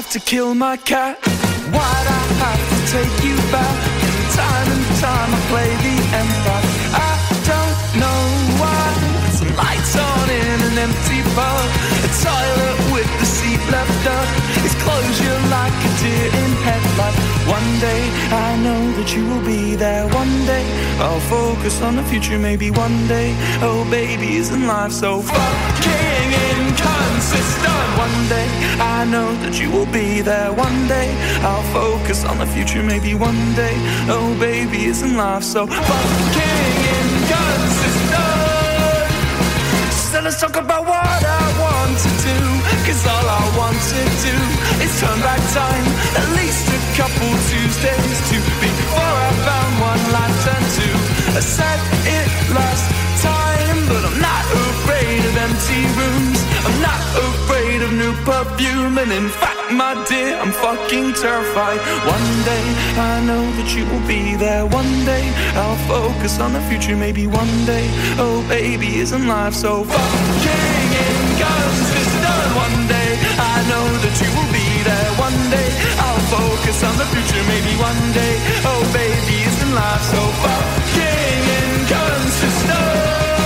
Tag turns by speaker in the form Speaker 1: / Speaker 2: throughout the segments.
Speaker 1: have to kill my cat? Why'd I have to take you back? And time I play the empath. I don't know why. Some lights on in an empty pub, a toilet with the seat left up. It's closure like a deer in headlight. One day I know that you will be there. One day I'll focus on the future. Maybe one day, oh baby, isn't life so fucking inconsistent? One day I know that you will be there. One day I'll focus on the future. Maybe one day, oh baby, isn't life so fucking inconsistent? So let's talk about what I want to do, 'cause all I want to do is turn back time at least a couple Tuesdays to before I found one life turned to. I said it last time, but I'm not afraid of empty rooms. I'm not afraid of new perfume, and in fact, my dear, I'm fucking terrified. One day I know that you will be there. One day I'll focus on the future. Maybe one day, oh baby, isn't life so fucking inconsistent? One day I know that you will be there. One day I'll focus on the future. Maybe one day, oh baby, isn't life so fucking inconsistent?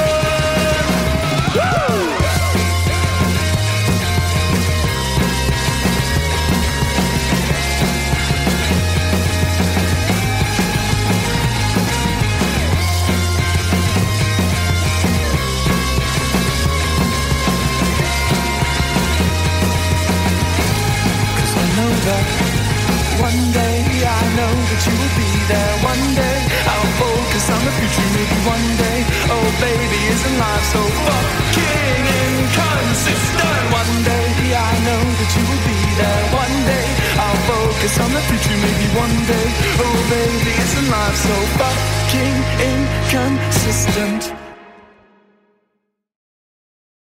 Speaker 1: Woo! One day I know that you will be there. One day I'll focus on the future. Maybe one day, oh baby, isn't life so fucking inconsistent? One day I know that you will be there. One day I'll focus on the future. Maybe one day, oh baby, isn't life so fucking inconsistent?